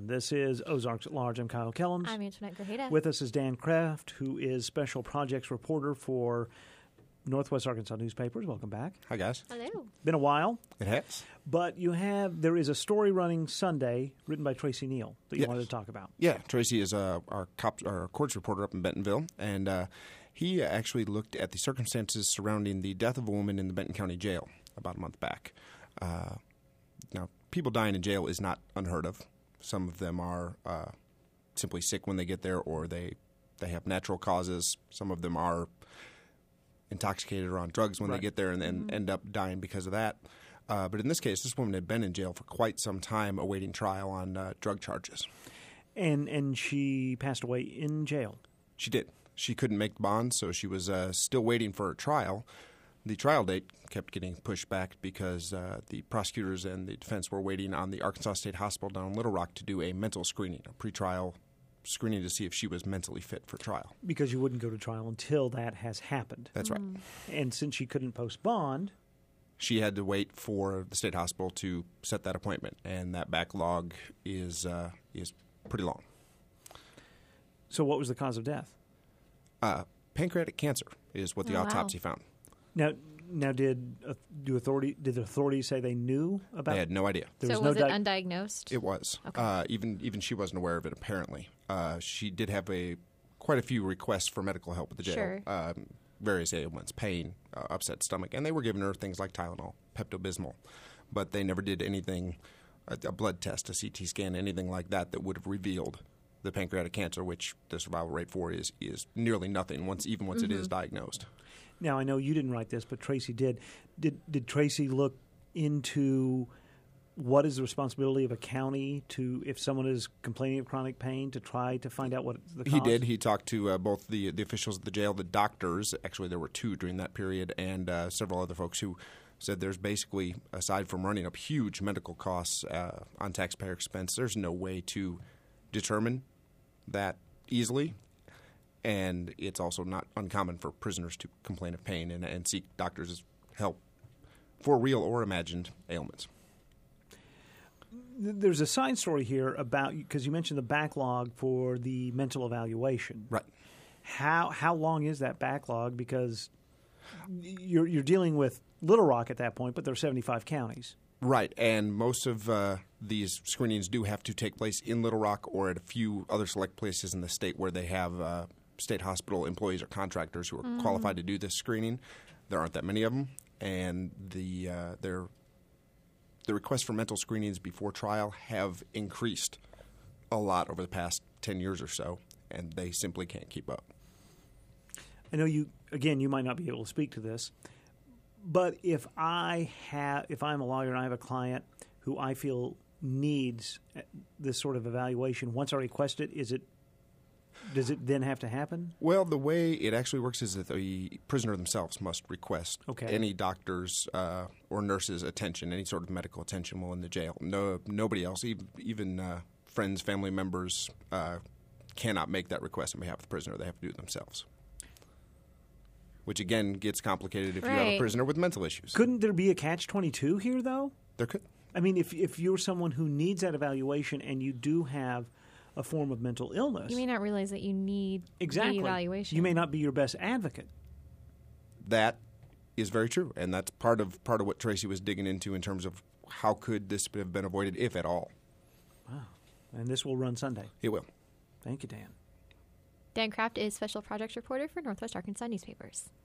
This is Ozarks at Large. I'm Kyle Kellums. I'm Antoinette Grajeda. With us is Dan Kraft, who is special projects reporter for Northwest Arkansas newspapers. Welcome back. Hi, guys. Hello. Been a while. It has. But there is a story running Sunday written by Tracy Neal that you wanted to talk about. Yeah, Tracy is our courts reporter up in Bentonville, and he actually looked at the circumstances surrounding the death of a woman in the Benton County Jail about a month back. Now, people dying in jail is not unheard of. Some of them are simply sick when they get there, or they have natural causes. Some of them are intoxicated or on drugs when they get there and then end up dying because of that. But in this case, this woman had been in jail for quite some time awaiting trial on drug charges. And she passed away in jail. She did. She couldn't make the bond, so she was still waiting for her trial. The trial date kept getting pushed back because the prosecutors and the defense were waiting on the Arkansas State Hospital down in Little Rock to do a mental screening, a pretrial screening to see if she was mentally fit for trial. Because you wouldn't go to trial until that has happened. That's right. And since she couldn't post bond, she had to wait for the state hospital to set that appointment, and that backlog is pretty long. So what was the cause of death? Pancreatic cancer is what the autopsy found. Now, did the authorities say they knew about it? They had no idea. Was it undiagnosed? It was. Okay. Even she wasn't aware of it, apparently. She did have quite a few requests for medical help at the jail. Sure. Various ailments, pain, upset stomach, and they were giving her things like Tylenol, Pepto-Bismol. But they never did anything, a blood test, a CT scan, anything like that would have revealed the pancreatic cancer, which the survival rate for is nearly nothing once it is diagnosed. Now, I know you didn't write this, but Tracy did. Did Tracy look into what is the responsibility of a county to, if someone is complaining of chronic pain, to try to find out what the cause? He did. He talked to both the officials at the jail, the doctors. Actually, there were two during that period, and several other folks who said there's basically, aside from running up huge medical costs on taxpayer expense, there's no way to determine that easily. And it's also not uncommon for prisoners to complain of pain and seek doctors' help for real or imagined ailments. There's a side story here about, because you mentioned the backlog for the mental evaluation. Right. How long is that backlog? Because you're dealing with Little Rock at that point, but there are 75 counties. Right, and most of these screenings do have to take place in Little Rock or at a few other select places in the state where they have state hospital employees or contractors who are qualified to do this screening. There aren't that many of them, and the requests for mental screenings before trial have increased a lot over the past 10 years or so, and they simply can't keep up. I know you might not be able to speak to this, but if I'm a lawyer and I have a client who I feel needs this sort of evaluation, once I request it, does it then have to happen? Well, the way it actually works is that the prisoner themselves must request any doctor's or nurse's attention, any sort of medical attention while in the jail. Nobody else, even friends, family members, cannot make that request on behalf of the prisoner. They have to do it themselves. Which, again, gets complicated if you have a prisoner with mental issues. Couldn't there be a catch-22 here, though? There could. I mean, if you're someone who needs that evaluation and you do have a form of mental illness, you may not realize that you need the evaluation. You may not be your best advocate. That is very true, and that's part of what Tracy was digging into in terms of how could this have been avoided, if at all. Wow. And this will run Sunday. It will. Thank you, Dan. Dan Kraft is special projects reporter for Northwest Arkansas newspapers.